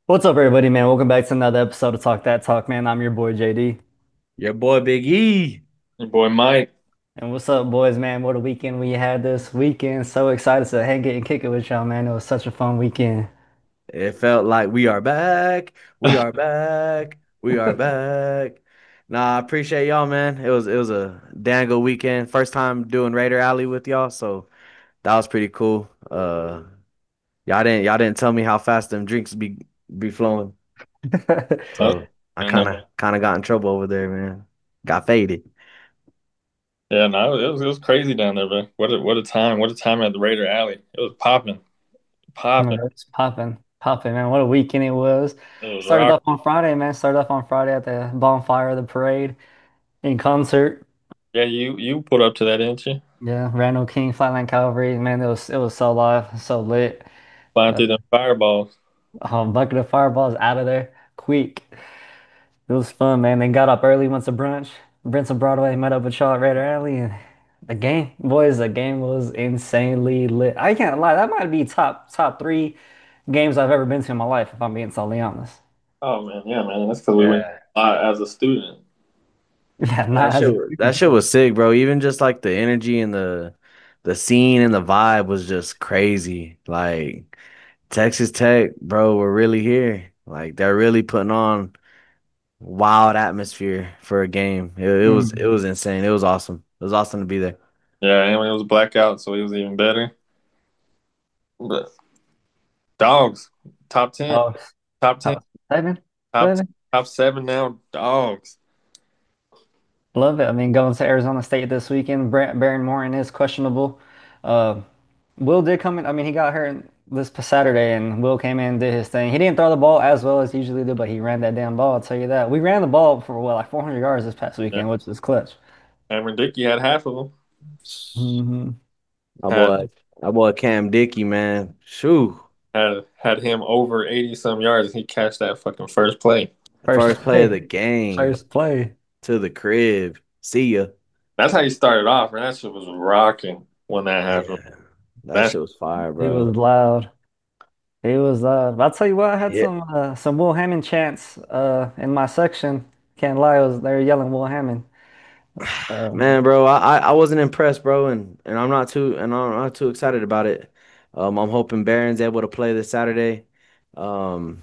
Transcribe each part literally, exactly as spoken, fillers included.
What's up, everybody, man? Welcome back to another episode of Talk That Talk, man. I'm your boy J D. Your boy Big E. Your boy Mike. And what's up, boys, man? What a weekend we had this weekend. So excited to hang it and kick it with y'all, man. It was such a fun weekend. It felt like we are back. We are back. We are back. Nah, I appreciate y'all, man. It was it was a dang good weekend. First time doing Raider Alley with y'all, so that was pretty cool. Uh, y'all didn't y'all didn't tell me how fast them drinks be be flowing, Oh, so I and uh, kind of kind of got in trouble over there, man. Got faded. yeah, no, it was it was crazy down there, but what a what a time, what a time at the Raider Alley. It was popping, popping. It's popping, popping, man. What a weekend it was. It was Started rock. off on Friday, man. Started off on Friday at the bonfire, the parade, in concert. Yeah, you you put up to that, didn't you? Yeah, Randall King, Flatland Cavalry, man. It was it was so live, so lit. Flying Uh, through them fireballs. um, bucket of fireballs out of there, quick. It was fun, man. They got up early, went to brunch. Brent and Broadway met up with y'all at Raider Alley, and the game, boys, the game was insanely lit. I can't lie, that might be top top three games I've ever been to in my life, if I'm being totally honest. Oh man, yeah, man. That's because we went Yeah. uh, as a student. Yeah, That not as shit a was, that shit was sick, bro. Even just like the energy and the the scene and the vibe was just crazy. Like Texas Tech, bro, we're really here. Like they're really putting on wild atmosphere for a game. It, it was it Mhm. was insane. It was awesome. It was awesome to be there. Yeah, and it was blackout, so it was even better. But dogs, top ten, Oh, top ten, top seven, top seven. top seven now. Dogs. Love it. I mean, going to Arizona State this weekend. Bar Baron Morton is questionable. Uh, Will did come in. I mean, he got hurt this past Saturday, and Will came in and did his thing. He didn't throw the ball as well as he usually do, but he ran that damn ball. I'll tell you that. We ran the ball for what, like four hundred yards this past Yeah, weekend, which is clutch. Cameron Dickey had half of them. Hmm. My Had boy, my boy Cam Dickey, man. Shoo. had had him over eighty some yards and he catch that fucking first play. First First play of play. the game First play. to the crib. See ya. That's how he started off, man. That shit was rocking when that happened. Yeah. That That shit was fire, He bro. was loud. He was loud. I'll tell you what, I had Yeah. some uh, some Will Hammond chants uh, in my section. Can't lie, it was they were yelling Will Hammond. Um, Man, bro, I, I I wasn't impressed, bro, and and I'm not too and I'm not too excited about it. Um, I'm hoping Barron's able to play this Saturday. Um,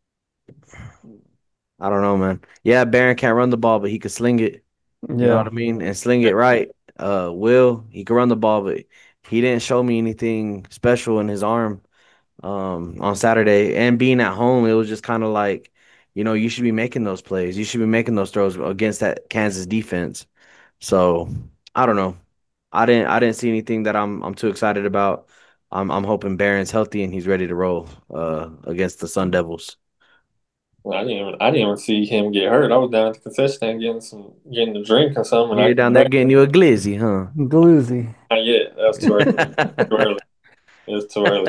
I don't know, man. Yeah, Barron can't run the ball, but he could sling it. You know what yeah. I mean? And sling it right. Uh, Will, he could run the ball, but he didn't show me anything special in his arm um on Saturday. And being at home, it was just kind of like, you know, you should be making those plays. You should be making those throws against that Kansas defense. So I don't know. I didn't I didn't see anything that I'm I'm too excited about. I'm I'm hoping Barron's healthy and he's ready to roll uh against the Sun Devils. I didn't even I didn't even see him get hurt. I was down at the concession stand getting some getting a drink or something, and I You're came down there back. getting you a glizzy, huh? Gloozy. Not yet. That's too early. Too early. It's too early.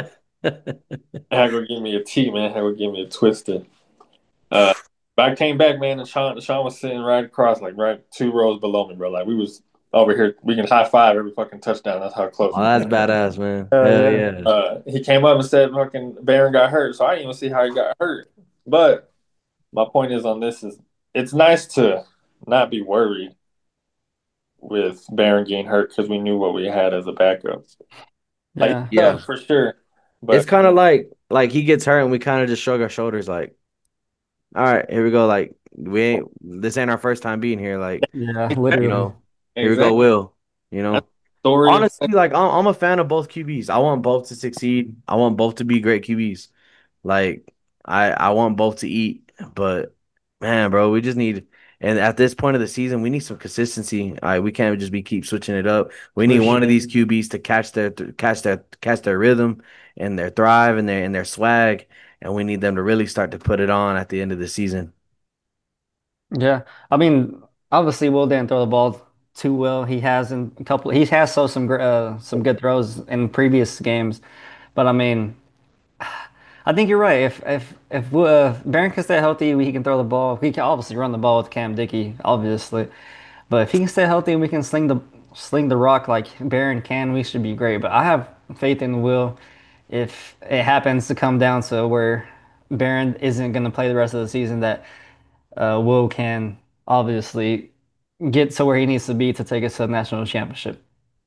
I had to go give me a tea, man. I had to go give me a twisted. Uh, but I came back, man, and Sean Sean was sitting right across, like right two rows below me, bro. Like we was over here. We can high five every fucking touchdown. That's how close Oh, we. that's badass, man. Oh Hell yeah. yeah. Uh, he came up and said fucking Barron got hurt, so I didn't even see how he got hurt. But my point is on this is it's nice to not be worried with Barron getting hurt because we knew what we had as a backup. Like Yeah. Yeah. tough for sure, It's but kind of like like he gets hurt and we kind of just shrug our shoulders like, all right, here we go. Like we ain't this ain't our first time being here. Like, Yeah, you literally. know, here we go, exactly Will. You that's know. the story of Honestly, like I'm, I'm a fan of both Q Bs. I want both to succeed. I want both to be great Q Bs. Like I I want both to eat, but man, bro, we just need and at this point of the season, we need some consistency. All right, we can't just be keep switching it up. We need For one of sure. these Q Bs to catch their catch their catch their rhythm and their thrive and their and their swag, and we need them to really start to put it on at the end of the season. Yeah. I mean, obviously Will didn't throw the ball too well. He has in a couple he has so some gr- uh, some good throws in previous games. But I mean, I think you're right. If if if uh, Barron can stay healthy, he can throw the ball. He can obviously run the ball with Cam Dickey, obviously. But if he can stay healthy and we can sling the sling the rock like Barron can, we should be great. But I have faith in Will if it happens to come down to where Barron isn't going to play the rest of the season, that uh, Will can obviously get to where he needs to be to take us to the national championship.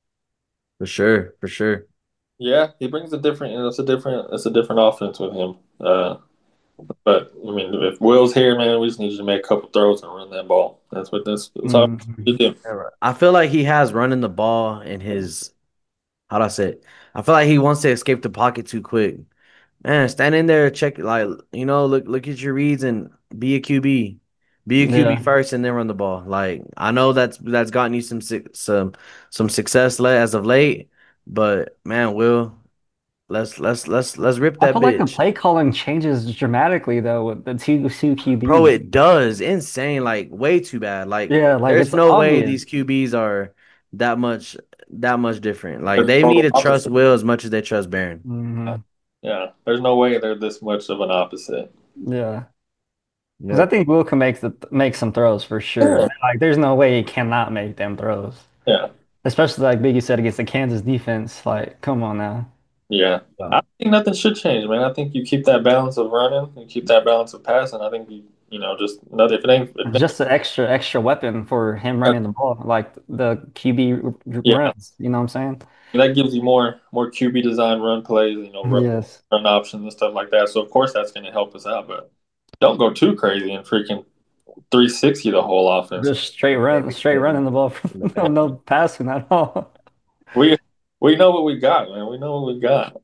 For sure, for sure. Yeah, he brings a different. It's a different. It's a different offense with him. Uh, but I mean, if Will's here, man, we just need you to make a couple throws and run that ball. That's what that's. That's all Mhm. you do. I feel like he has running the ball in his, how do I say it? I feel like he wants to escape the pocket too quick. Man, stand in there, check like you know, look look at your reads and be a Q B. Be a Q B Yeah, first and then run the ball. Like I know that's that's gotten you some suc- some some success le- as of late, but man, Will, let's let's let's let's rip I that feel like the bitch. play calling changes dramatically though with the two two Bro, Q Bs. it does. Insane, like way too bad. Like Yeah, like there's it's no way obvious. these Q Bs are that much that much different. Like They're they need total to trust opposite. Will as much as they trust Barron. Hmm. Yeah, there's no way they're this much of an opposite. Yeah, because I Yep. think Will can make the make some throws for sure. Like, there's no way he cannot make them throws, Yeah, especially like Biggie said against the Kansas defense. Like, come on now. yeah. Yeah. I think nothing should change, man. I think you keep that balance of running and keep that balance of passing. I think you, you know, just another. If it ain't, if it Just an extra extra weapon for him ain't running the ball, like the Q B r- yeah, runs. You know what I'm saying? that gives you more more Q B design run plays, you know, run, Yes. run options and stuff like that. So of course that's going to help us out, but don't go too crazy and freaking three sixty the whole offense. Just straight run, straight running the ball. In the No, back. no passing at all. We we know what we got, man. We know what we got.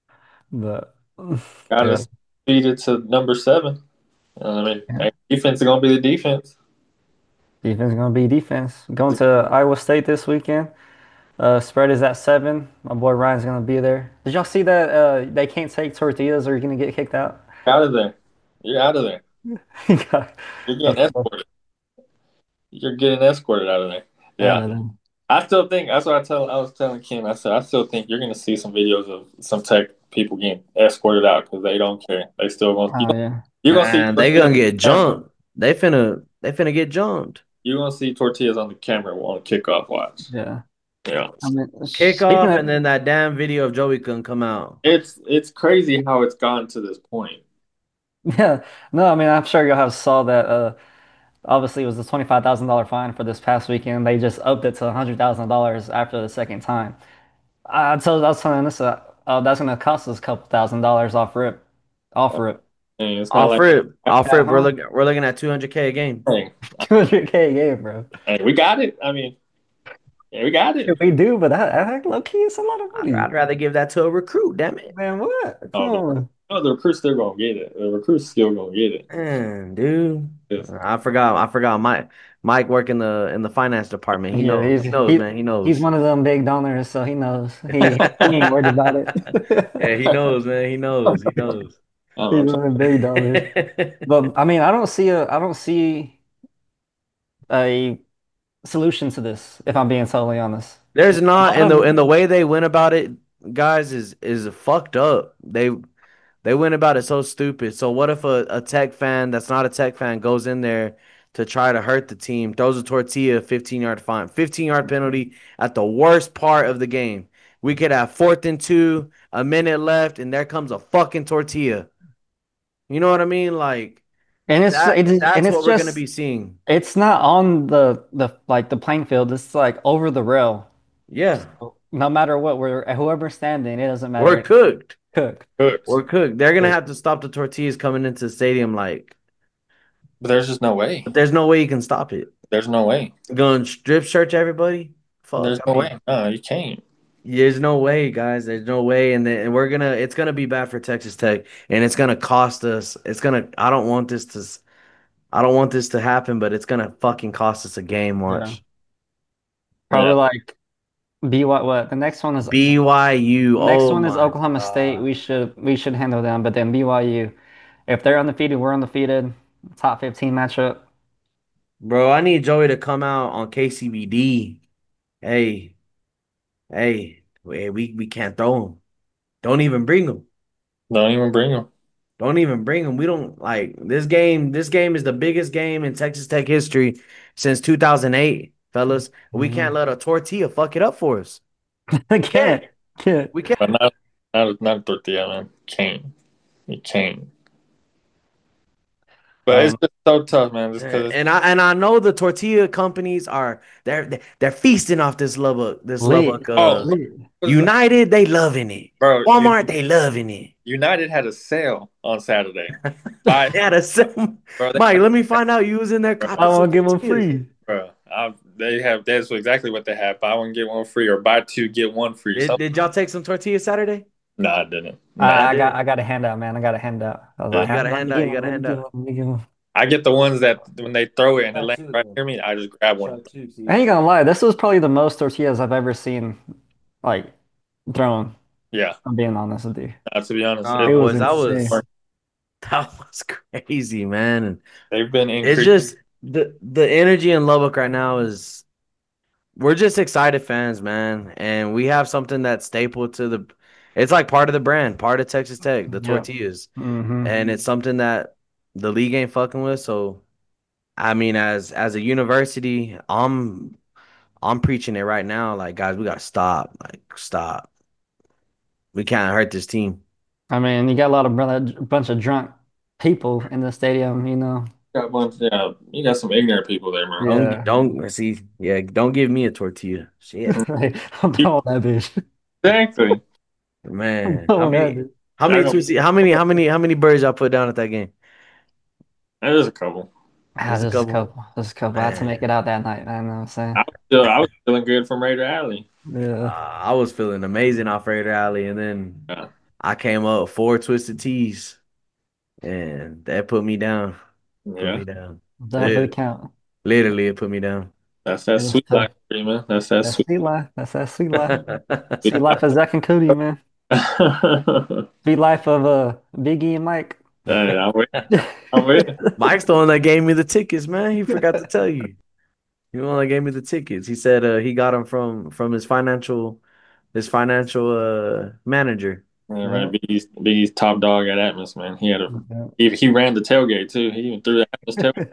But Got yeah, us beat it to number seven. I mean, yeah. hey, defense is going to be the defense. Defense is gonna be defense. Going to Iowa State this weekend. Uh, spread is at seven. My boy Ryan's gonna be there. Did y'all see that? Uh, they can't take tortillas or you're gonna get kicked out. Out of there. You're out of there. He got You're getting escorted. You're getting escorted out of there. out Yeah. of them. I still think that's what I tell. I was telling Kim. I said I still think you're gonna see some videos of some tech people getting escorted out because they don't care. They still gonna you Oh yeah. you're gonna see Man, they tortillas gonna on get the camera. jumped. They finna they finna get jumped. You're gonna see tortillas on the camera on kickoff watch. Yeah. Yeah, I mean, speaking Kickoff of, and then that damn video of Joey couldn't come out. it's it's crazy how it's gone to this point. yeah, no, I mean, I'm sure y'all have saw that. Uh, obviously, it was a twenty-five thousand dollar fine for this past weekend. They just upped it to one hundred thousand dollars after the second time. I told, I was telling this, uh, uh, that's gonna cost us a couple thousand dollars off rip, off rip. And it's not Off like rip, off At rip. We're home, looking we're looking at two hundred K a game. hey, two hundred K a game, bro. hey, we got it. I mean, yeah, we got it. If we do, but that, that low key is a lot of I'd, money. I'd rather give that to a recruit, damn it. Man, what? Come Oh, the, on. oh, the recruit's still gonna get it. The recruit's still gonna get it. Man, dude. It's- I forgot I forgot Mike Mike work in the in the finance department. He Yeah, knows. he's He knows, he man. He he's knows. one of them big donors, so he knows. He he ain't worried about Yeah, he it. knows, man. He knows. He knows. I don't He's know. one of them big donors. But I mean, I don't see a I don't see a solution to this, if I'm being totally honest. There's A not lot in the of in the way they went about it, guys, is is fucked up. They they went about it so stupid. So what if a, a Tech fan that's not a Tech fan goes in there to try to hurt the team, throws a tortilla, fifteen yard fine, fifteen yard penalty at the worst part of the game. We could have fourth and two, a minute left, and there comes a fucking tortilla. You know what I mean? Like and it's that it's and that's it's what we're gonna just be seeing. it's not on the the like the playing field. It's like over the rail. Yeah. No matter what, we're whoever's standing, it doesn't We're matter. cooked. Cook. Cooks. We're cooked. They're gonna have to stop the tortillas coming into the stadium like But there's just no way. but there's no way you can stop it. There's no way. Going strip search everybody? Fuck. There's I no mean, way. No, you can't. there's no way, guys. There's no way, and, then, and we're gonna. It's gonna be bad for Texas Tech, and it's gonna cost us. It's gonna. I don't want this to. I don't want this to happen, but it's gonna fucking cost us a game. Yeah. Watch. Yeah. Probably like B Y what? The next one is B Y U. next Oh one is my Oklahoma State. god, We should we should handle them, but then B Y U. If they're undefeated, we're undefeated. Top fifteen matchup. bro! I need Joey to come out on K C B D. Hey, hey, hey, we we can't throw him. Don't even bring him. Don't even bring them. Don't even bring them. We don't like this game. This game is the biggest game in Texas Tech history since two thousand eight, fellas. We can't Mhm. let a tortilla fuck it up for us. I Can't. can't. Can't. We can't. But not not not a tortilla, man. Can't. You can't. I But it's mean, just so tough, man. Just because, And I and I know the tortilla companies are they're they're feasting off this Lubbock this lit, Lubbock uh oh, lit. what is that? United, they loving it. Bro, you, Walmart, they loving it. United had a sale on Saturday. Buy, They had a sim- bro, they Mike, had, let me find out you was in there bro, I copping some want to give them tortillas. free. bro, I, they have that's exactly what they have. Buy one get one free, or buy two get one free. Did, So, did y'all take some tortillas Saturday? no, I didn't. No, I I, I got did. I got a handout, man. I got a handout. I was yeah. like, You got a let me handout. get You got one. a Let me get handout. one. Let me get one. I get the ones that when they throw it and it Try lands two right then. near me, I just grab one. Try two. See I if ain't you. gonna lie. This was probably the most tortillas I've ever seen, like thrown. Yeah, I'm being honest with you. uh, to be honest, Nah, it, It was boys, that insane. was that was crazy, man. And they've been it's increased. just the the energy in Lubbock right now is we're just excited fans, man. And we have something that's staple to the it's like part of the brand, part of Texas Tech, the Yep. tortillas. Hmm. And it's something that the league ain't fucking with. So I mean, as as a university, I'm I'm preaching it right now. Like, guys, we gotta stop. Like, stop. We can't hurt this team. I mean, you got a lot of brother, bunch of drunk people in the stadium. You know. Got one, yeah, you got some ignorant people there, man. Don't Yeah. don't see. Yeah, don't give me a tortilla. Shit, I'm throwing that bitch. Exactly. I'm man. How throwing that many? bitch. How Y'all many gonna, two? How many? How many? How many birds y'all put down at that game? there's a couple. Ah, Just a just a couple. couple. Just a couple. I had to make it Man, out that night, man. You know what I'm saying? I was still, I was feeling good from Raider Alley. uh, Yeah. I was feeling amazing off Raider Alley, and then Yeah, I came up four twisted tees, and that put me down. Put yeah. me down. Definitely Literally, count. literally, it put me down. That's that It was sweet tough. life, for you, man. That's that That sweet. sweet life. That's that sweet life. Sweet life of Zach and Cody, man. Sweet life of uh Biggie and Mike. Hey, I'm with, I'm with. Mike's the one that gave me the tickets, man. He forgot to tell you. He the one that gave me the tickets. He said uh, he got them from from his financial his financial uh manager. Yeah, Yeah. right. Biggie's, Biggie's top dog at Atmos, man. He had a Yeah. he, he ran the tailgate too. He even threw the Atmos tailgate.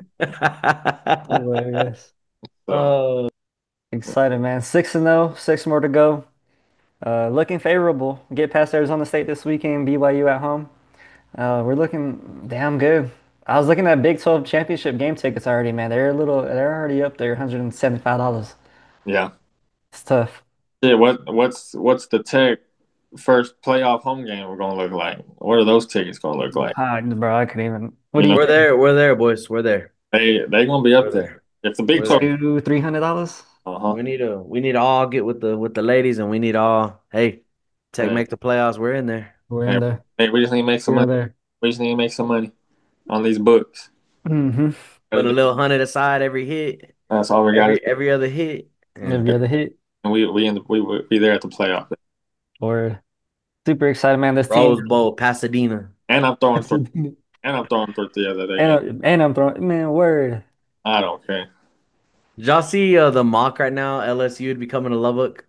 Hilarious. So Excited, man. Six and zero. Six more to go. Uh, looking favorable. Get past Arizona State this weekend. B Y U at home. Uh, we're looking damn good. I was looking at Big twelve championship game tickets already, man. They're a little. They're already up there, one hundred seventy-five dollars. yeah. It's tough. Yeah, what what's what's the Tech first playoff home game we're gonna look like? What are those tickets gonna look like? Ah, bro, I could even. What You do you know, We're think? there. We're there, boys. We're there. they they gonna be up We're there. there. If the Big We're twelve, there. Two, three hundred dollars. uh-huh. We need to we need to all get with the with the ladies, and we need all hey, Tech Hey, make the playoffs. We're in there. We're in hey, there. hey, we just need to make some We're money. there. We just need to make some money on these books. Mm-hmm. Put a little hundred aside every hit, That's all we got. every every other hit. Every And other hit. And we we in the, we will be there at the playoff. We're super excited, man. This team. Rose Bowl, Pasadena. And I'm throwing tor- and, and I'm throwing tortillas at that game. I'm- and I'm throwing, man, word. I don't care. Did y'all see uh, the mock right now? L S U would be coming to Lubbock.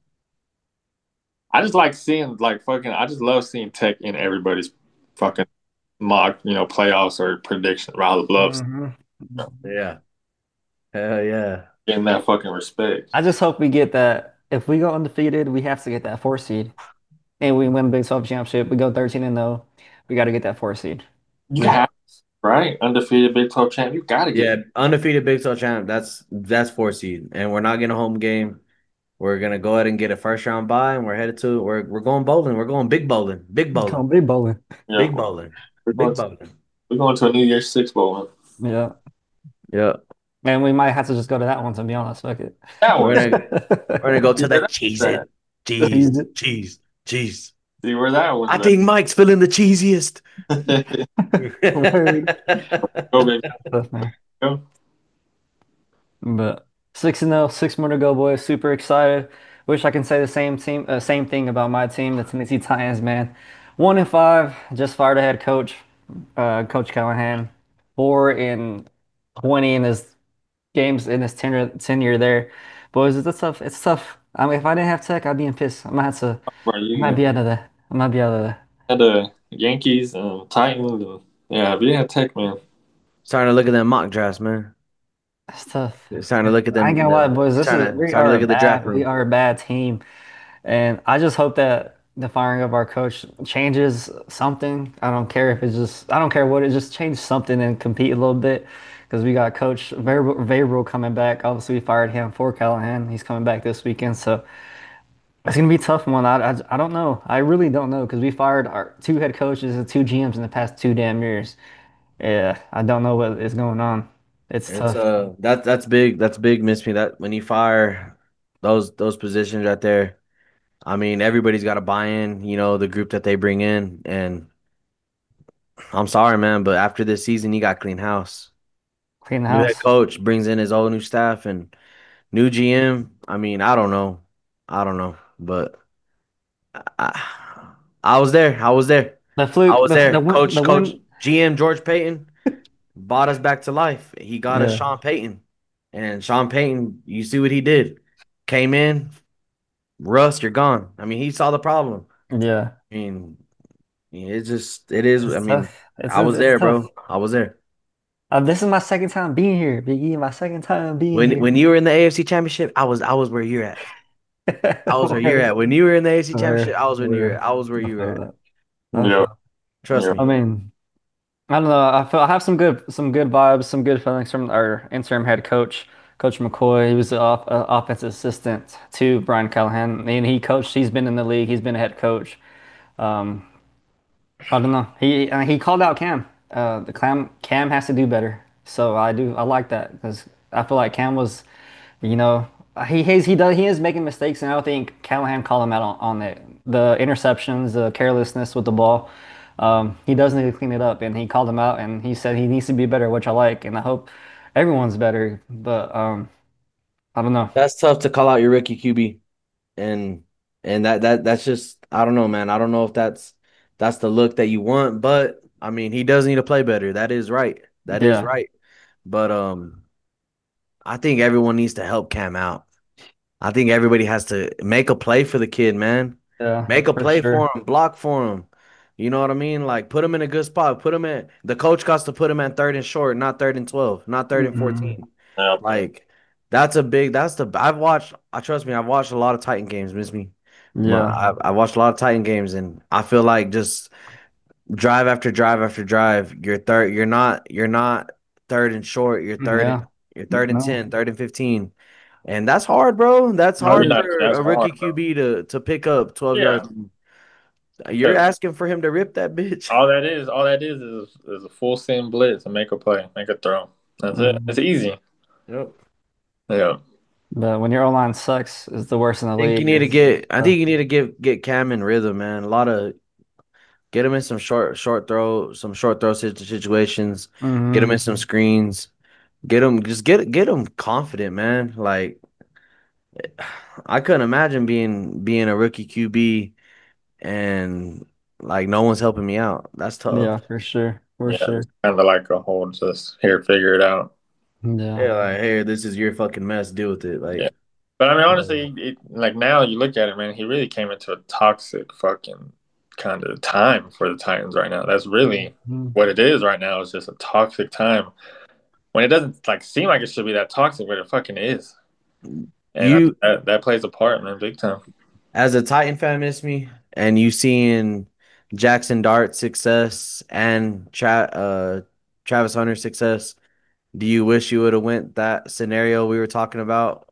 I just like seeing like fucking. I just love seeing Tech in everybody's fucking mock, you know, playoffs or prediction. I love Hmm. Yeah. Hell yeah. getting that fucking respect. I just hope we get that. If we go undefeated, we have to get that four seed. And we win the Big twelve championship. We go thirteen and zero. We got to get that four seed. You have right undefeated Big twelve champ. You got to get Yeah, undefeated Big twelve champ. That's that's four seed, and we're not getting a home game. We're gonna go ahead and get a first round bye, and we're headed to we're we're going bowling. We're going big bowling, big bowling, Come big bowling. yeah. big bowling, We're big going to, bowling. we're going to a New Year's Six bowl. Yeah. Yeah, And we might have to just go to that one, to be honest. Fuck it. That we're one. gonna we're gonna go to the Where cheese that- it, cheese, cheese, cheese. See where that I one's think Mike's feeling the cheesiest. at. Word. Go, baby. Tough, man. Go. But six and zero, six more to go, boys. Super excited. Wish I can say the same team, uh, same thing about my team, the Tennessee Titans, man. One and five, just fired a head coach, uh, Coach Callahan. Four and twenty in his games in his tenure tenure there. Boys, it's tough. It's tough. I mean, if I didn't have Tech, I'd be in piss. I might have to. Bro, I might you be out of there. I might be out of there. had the Yankees and Titans. And, yeah, but you had Tech, man. Starting to look at them mock drafts, man. It's tough. Starting to look at I ain't them. gonna lie, The, boys. This is starting to we starting to are look a at the draft bad. We room. are a bad team. And I just hope that the firing of our coach changes something. I don't care if it's just, I don't care what it just change something and compete a little bit because we got Coach Vrabel Vrabel coming back. Obviously, we fired him for Callahan. He's coming back this weekend, so it's gonna be a tough one. I, I, I don't know. I really don't know because we fired our two head coaches and two G Ms in the past two damn years. Yeah, I don't know what is going on. It's It's tough. uh that that's big. That's big, miss me. That when you fire those those positions right there, I mean everybody's got to buy in. You know the group that they bring in, and I'm sorry, man, but after this season, you got clean house. Clean the New head house. coach brings in his own new staff and new G M. I mean, I don't know, I don't know, but I, I was there. I was there. The I fluke, was the the there. win, Coach, the coach, win. G M George Payton brought us back to life. He got us Yeah, Sean Payton, and Sean Payton, you see what he did? Came in, Russ, you're gone. I mean, he saw the problem. yeah. I mean, it's just it is. I It's mean, tough. It's I it's, was it's there, tough. bro. I was there. Uh, this is my second time being here, Big E. My second time being When here. when you were in the A F C Championship, I was I was where you're at. I was where you're Word, at. When you were in the A F C Championship, word, I was when you're word. at. I was where I you were feel at. that. I Yeah, feel. Trust yeah. I me. mean, I don't know. I feel I have some good some good vibes, some good feelings from our interim head coach, Coach McCoy. He was the off, uh, offensive assistant to Brian Callahan, and he coached. He's been in the league. He's been a head coach. Um, I don't know. He uh, he called out Cam. Uh, the Cam Cam has to do better. So I do I like that because I feel like Cam was, you know, he he's, he does he is making mistakes, and I don't think Callahan called him out on, on it. The interceptions, the carelessness with the ball. Um, he does need to clean it up, and he called him out, and he said he needs to be better, which I like, and I hope everyone's better. But um, I don't know. That's tough to call out your rookie Q B, and and that that that's just I don't know, man. I don't know if that's that's the look that you want, but I mean, he does need to play better. That is right. That is Yeah, right. But um, I think everyone needs to help Cam out. I think everybody has to make a play for the kid, man. yeah, Make a for play for sure. him, block for him. You know what I mean? Like put him in a good spot. Put him in the coach got to put him at third and short, not third and twelve, not third and Hmm. fourteen. Yeah. Like that's a big that's the I've watched I trust me, I've watched a lot of Titan games, miss me. My, Yeah, I I watched a lot of Titan games and I feel like just drive after drive after drive, you're third you're not you're not third and short, you're third and yeah. you're third and No, ten, third and fifteen. And that's hard, bro. That's Oh hard yeah, yeah, for that's a hard, rookie bro. Q B to to pick up twelve Yeah, yards. You're because asking for him to rip that bitch. all that is, all that is, is is a full send blitz and make a play, make a throw. That's it. mhm. It's easy. Yep. Yeah, But when your O line sucks, is the worst in the I think you league. need to It's, get I uh, think you need to get get Cam in rhythm, man. A lot of get him in some short short throw, some short throw situ- situations. Get him hmm in some screens. Get him just get get him confident, man. Like I couldn't imagine being being a rookie Q B and like no one's helping me out. That's tough. Yeah, for sure, for yeah. sure. It's kind of like a whole just here, figure it out. Yeah, Yeah, like hey, this is your fucking mess. Deal with it. Yeah, Like but I mean, yeah, honestly, it, like now you look at it, man. He really came into a toxic fucking kind of time for the Titans right now. That's really mhm. what it is right now. It's just a toxic time when it doesn't like seem like it should be that toxic, but it fucking is. And I think you that that plays a part, man, big time. as a Titan fan, miss me, and you seeing Jackson Dart's success and Tra- uh, Travis Hunter's success. Do you wish you would have went that scenario we were talking about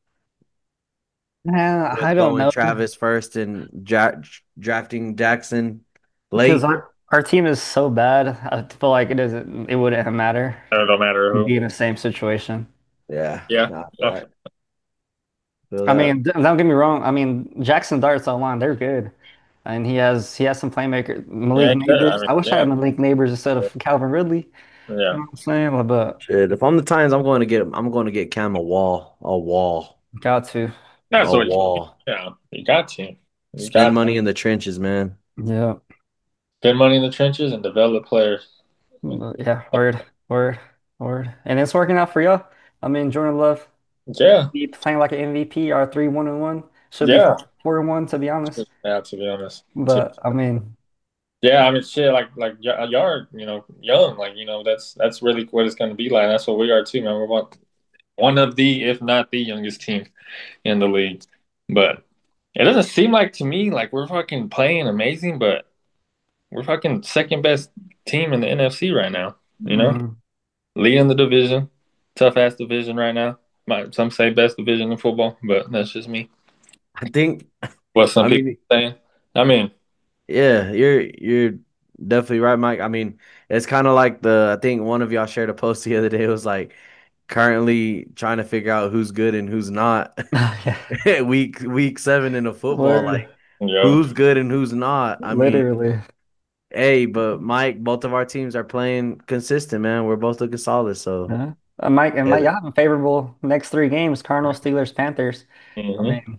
Man, I with don't going know Travis first and ja- drafting Jackson because late? our our team is so bad. I feel like it doesn't. It wouldn't matter. It don't matter We'd who. be in the same situation. Yeah, Yeah. nah, I feel Uh, that. Feel I that. mean, d- don't get me wrong. I mean, Jackson Dart's online. They're good, and he has he has some playmaker. Yeah, Malik he did. I Neighbors. mean, I wish I yeah, had Malik Neighbors instead of Calvin Ridley. You yeah. know what I'm saying? But Shit, if I'm the Titans, I'm going to get I'm going to get Cam a wall, a wall, got to. That's a what. wall. Yeah, you got to. You Spend got money in the trenches, man. Yeah. spend money in the trenches and develop players. But yeah, word, word, word. And it's working out for y'all. I mean, Jordan Love Yeah, be playing like an M V P, our three one and one. Should be yeah. four, four and one to be honest. Yeah, to be honest. To- But I mean, Yeah, I mean, shit. Like, like y- y'all are, you know, young. Like, you know, that's that's really what it's going to be like. That's what we are too, man. We're one one of the, if not the youngest team in the league. But It doesn't seem like to me like we're fucking playing amazing, but we're fucking second best team in the N F C right now. You know, Hmm. leading the division, tough ass division right now. Might some say best division in football, but that's just me. I think, What some I people mean, saying. I mean, yeah, you're you're definitely right, Mike. I mean, it's kind of like the I think one of y'all shared a post the other day. It was like currently trying to figure out who's good and who's not. Yeah. Week week seven in the football, Word. like yo, who's good and who's not. I mean, Literally. hey, but Mike, both of our teams are playing consistent, man. We're both looking solid, so Yeah. Uh, Mike and Mike, yeah, y'all have a favorable next three games: Cardinals, Steelers, Panthers. I hmm mean,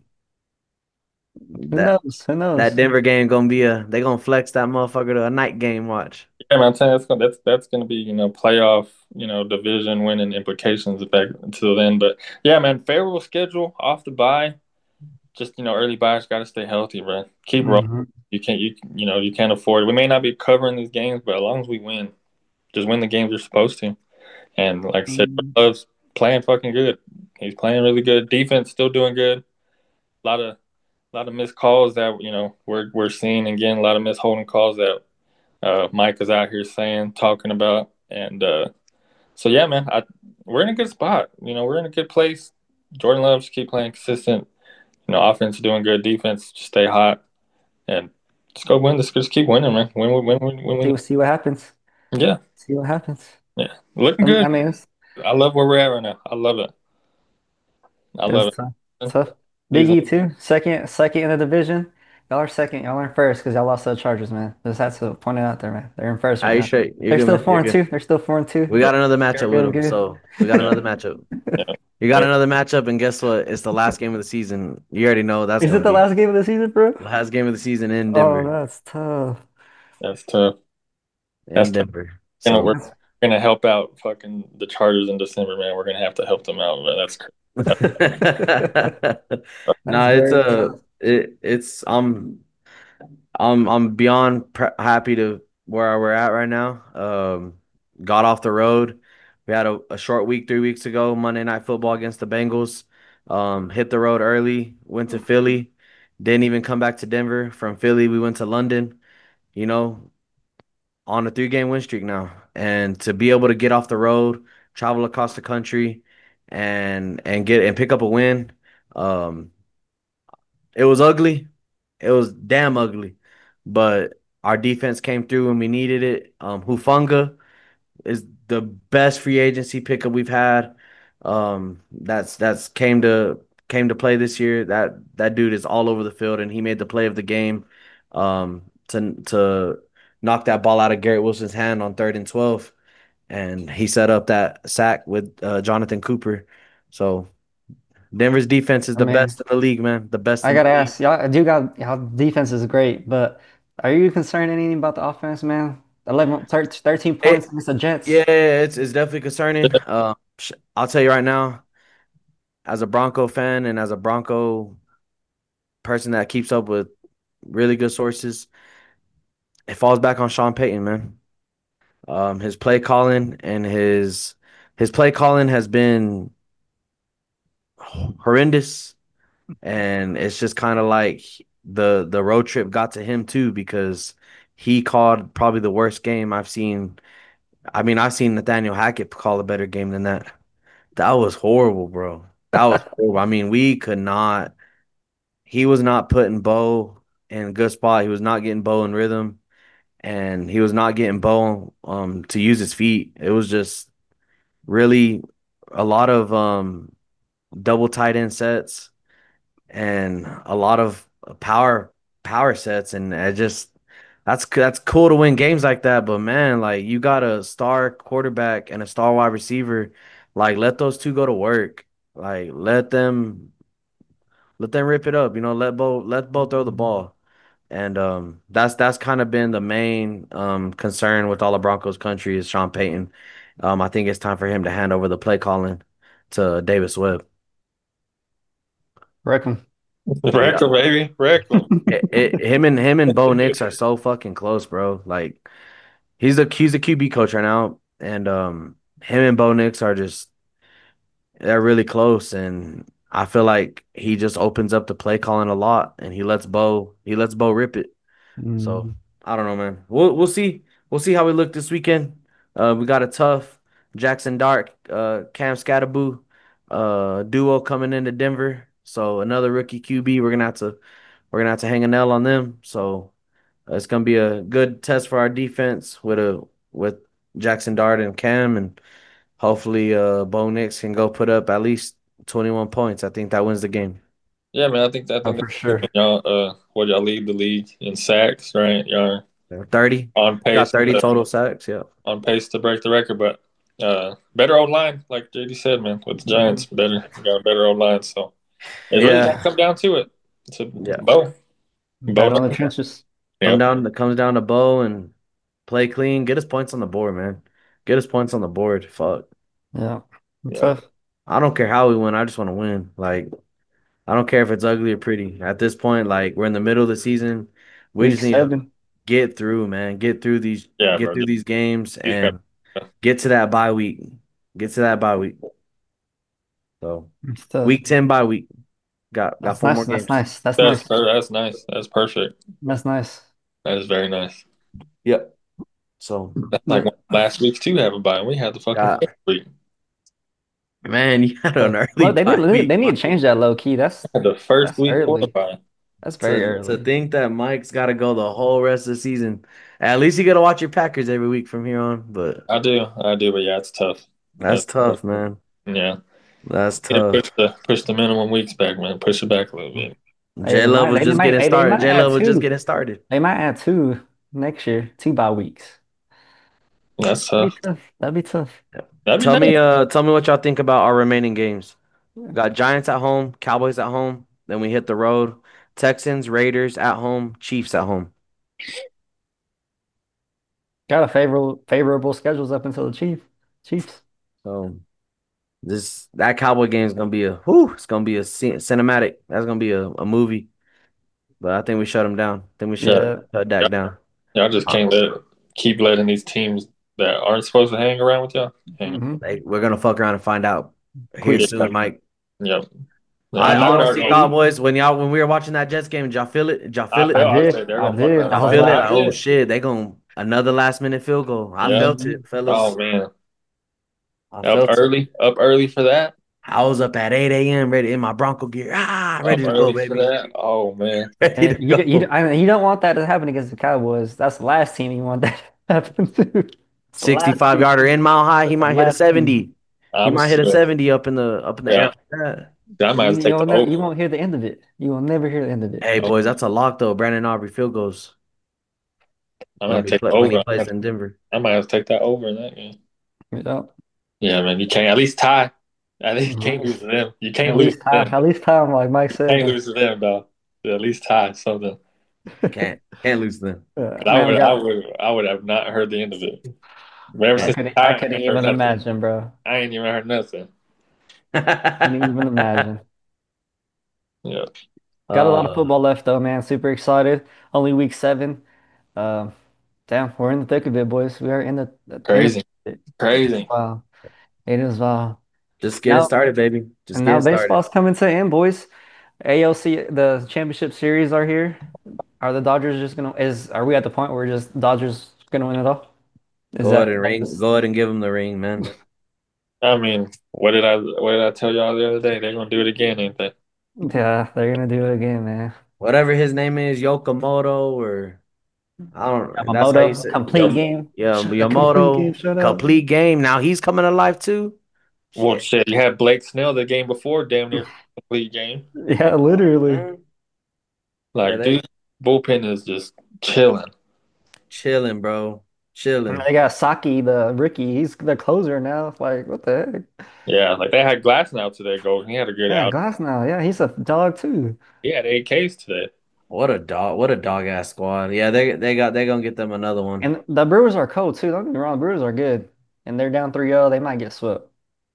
who that knows? Who that knows? Denver game gonna be a they gonna flex that motherfucker to a night game. Watch. yeah, man. I'm saying that's gonna that's that's gonna be you know playoff you know division winning implications back until then. But yeah, man, favorable schedule off the bye. Just you know early buys got to stay healthy, bro. Keep rolling. Hmm. You can't you you know you can't afford it. We may not be covering these games, but as long as we win, just win the games you're supposed to. And like I said, Love's playing fucking good. He's playing really good. Defense still doing good. A lot of a lot of missed calls that you know we're we're seeing again. A lot of missed holding calls that uh, Mike is out here saying, talking about, and uh, so yeah, man, I we're in a good spot. You know, we're in a good place. Jordan Love just keep playing consistent. You know, offense doing good, defense just stay hot, and just go win this. Just keep winning, man. Win, win, win, win, win. See, win. see what happens. Yeah, See what happens. yeah, looking I mean, good. I mean, it's, I love where we're at right now. I love it. I love it's it. tough. Tough. Big Season. E too. Second, second in the division. Y'all are second. Y'all are in first because y'all lost to the Chargers, man. Just had to point it out there, man. They're in first Are right you now. straight? You're They're good, still man. four You're and good. two. They're still four and two. We got another They're matchup with really them, good. so we got Yeah, another matchup. yeah. You got But another matchup, and guess what? It's the last game of the season. You already know that's Is gonna it the be last game of the season, bro? last game of the season in Oh, Denver. that's tough. that's tough. That's In tough. Denver. You know, So we're That's, gonna help out fucking the Chargers in December, man. We're gonna have to help them out, man. That's crazy. That's, that's no, it's very a tough. it it's I'm I'm I'm beyond pre happy to where we're at right now. Um, got off the road. We had a, a short week three weeks ago, Monday Night Football against the Bengals. Um, hit the road early, went to Philly, didn't even come back to Denver. From Philly, we went to London. You know, on a three game win streak now, and to be able to get off the road, travel across the country, and and get and pick up a win. Um, it was ugly. It was damn ugly, but our defense came through when we needed it. Um, Hufanga is the best free agency pickup we've had. Um, that's that's came to came to play this year. That that dude is all over the field, and he made the play of the game. Um, to to knock that ball out of Garrett Wilson's hand on third and twelve, and he set up that sack with uh, Jonathan Cooper. So Denver's defense is I the mean, best in the league, man. The best I in the gotta league. ask y'all. I do got y'all defense is great, but are you concerned anything about the offense, man? eleven, thir- thirteen points It, against the yeah, Jets. it's it's definitely concerning. Uh, sh- I'll tell you right now, as a Bronco fan and as a Bronco person that keeps up with really good sources, it falls back on Sean Payton, man. Um, his play calling and his his play calling has been horrendous, and it's just kind of like the the road trip got to him too because he called probably the worst game I've seen. I mean, I've seen Nathaniel Hackett call a better game than that. That was horrible, bro. That was horrible. I mean, we could not. He was not putting Bo in a good spot. He was not getting Bo in rhythm, and he was not getting Bo um to use his feet. It was just really a lot of um double tight end sets and a lot of power power sets, and I just that's that's cool to win games like that. But man, like you got a star quarterback and a star wide receiver, like let those two go to work. Like let them let them rip it up. You know, let Bo let Bo throw the ball. And um, that's that's kind of been the main um, concern with all of Broncos country is Sean Payton. Um, I think it's time for him to hand over the play calling to Davis Webb. Reckon. Yeah, wreck them, baby, wreck them. it, it, him and him and Bo Nix are so fucking close, bro. Like he's the he's the Q B coach right now, and um, him and Bo Nix are just they're really close, and I feel like he just opens up the play calling a lot, and he lets Bo he lets Bo rip it. So Mm. I don't know, man. We'll we'll see. We'll see how we look this weekend. Uh, we got a tough Jackson Dart, uh, Cam Scatterboo, uh, duo coming into Denver. So another rookie Q B. We're gonna have to we're gonna have to hang a nail on them. So uh, it's gonna be a good test for our defense with a with Jackson Dart and Cam, and hopefully uh Bo Nix can go put up at least twenty-one points. I think that wins the game. Yeah, man. I think I Oh, think for that sure. y'all uh what y'all lead the league in sacks, right? Y'all thirty. are on Got pace thirty to, total sacks. Yeah. on pace to break the record, but uh better old line, like J D said, man, with the Mhm. Giants. Better got a better old line. So it really gonna Yeah. come down to it. To Yeah. Bo. Bo Battle in the trenches. Come Yep. down it comes down to Bo and play clean. Get his points on the board, man. Get his points on the board. Fuck. Yeah. Yep. Tough. I don't care how we win. I just want to win. Like, I don't care if it's ugly or pretty. At this point, like we're in the middle of the season. We Week just need to seven. get through, man. Get through these Yeah, get bro. through these games These guys. and get to that bye week. Get to that bye week. So It's tough. week ten bye week. Got got That's four nice. more That's games. nice. That's That's nice. that's nice. That's perfect. That's nice. That is very nice. Yep. So That's like Yeah. when last week's two have a bye. We had the fucking got first week. man, you had an Yeah. early Well, they bye need week. they need to change that low key. That's The first that's week for a early. bye. That's very To to early. think that Mike's got to go the whole rest of the season. At least you got to watch your Packers every week from here on. But I do, I do, but yeah, it's tough. that's That's, tough, man. yeah, That's need to tough. push the push the minimum weeks back, man. Push it back a little bit. Hey, J they Love might was they just might getting hey, they started. might J add Love was just two. getting started. They might add two next year. Two bye weeks. That's That'd be tough. tough. That'd be tough. That'd be Tell nice. me, uh, tell me what y'all think about our remaining games. We got Giants at home, Cowboys at home. Then we hit the road. Texans, Raiders at home, Chiefs at home. Got a favorable favorable schedules up until the Chief Chiefs. So this that Cowboy game is gonna be a whoo. It's gonna be a cin- cinematic. That's gonna be a, a movie. But I think we shut them down. I think we shut Yeah, Yeah. shut yeah. Dak down. Y'all just Uh, can't let keep letting these teams that aren't supposed to hang around with y'all hang. Hmm. Like we're gonna fuck around and find out here Quick. Yeah, soon, Mike. yep. I I, And you I would know, honestly argue. thought, boys, when y'all when we were watching that Jets game, did y'all feel it? Did y'all I feel I it? feel. I did. say they're I gonna fuck did. around. I Y'all was I, feel it? like, I Like, oh did. shit, they gonna another last minute field goal. I Yeah. felt mhm. it, Oh fellas. man, I up felt it. early, up early for that. I was up at eight a m ready in my Bronco gear. Ah, Up ready to go, early for baby. that. Oh man. Ready to And you you go. I mean, you don't want that to happen against the Cowboys. That's the last team you want that to happen to. It's the last sixty-five team. yarder in mile high. He That's the might hit a last team. seventy. He I'm might hit a still. seventy up in the up in the air Yeah. like that. I might have You to take the you'll never you over. won't hear the end of it. You will never hear the end of it. Hey boys, that's a lock though. Brandon Aubrey field goals I might when have to he take play the when he over. plays in Denver. I might have to take that over in that game. Yeah. Yeah, man. You can't at least tie. At least you can't Mhm. lose to them. You At can't lose least to time. them. At least time, like Mike You said, can't man. lose to them, dog. At least tie something. Can't can't lose them. Uh, 'Cause I man, would, we I got. would, I would have not heard the end of it. But ever I since Can't. the couldn't. I tie, I couldn't ain't heard even nothing. imagine, bro. I ain't even heard nothing. Couldn't even imagine. Yeah, Got a lot of uh, football left though, man. Super excited. Only week seven. Um, damn, we're in the thick of it, boys. We are in the, the in crazy, it. crazy. Wow. It is wow. just get it Now started, baby. Just and get now it started. baseball's coming to an end, boys. A L C, the championship series are here. Are the Dodgers just gonna is are we at the point where just Dodgers gonna win it all? Is Go ahead that and like ring. this? Go ahead and give him the ring, man. I mean, what did I, what did I tell y'all the other day? They're gonna do it again, ain't they? Yeah, they're gonna do it again, man. Whatever his name is, Yokomoto or I don't. That's how you Yamamoto, say. complete Yep. game. Yeah, A complete game Miyamoto, shutout. complete game. Now he's coming alive too. Well, Shit. shit, you had Blake Snell the game before, damn near complete game. Yeah, literally. Man. Yeah, Like, they dude, bullpen is just chilling. chilling, bro. And Chilling. they got Saki, the rookie. He's the closer now. Like, what the heck? Yeah, like they had Glass now today go. He had a good Yeah, out. Glass now. Yeah, he's a dog too. He had eight Ks today. What a dog. What a dog ass squad. Yeah, they they got they gonna get them another one. And the Brewers are cold too. Don't get me wrong, the Brewers are good. And they're down three zero. They might get swept.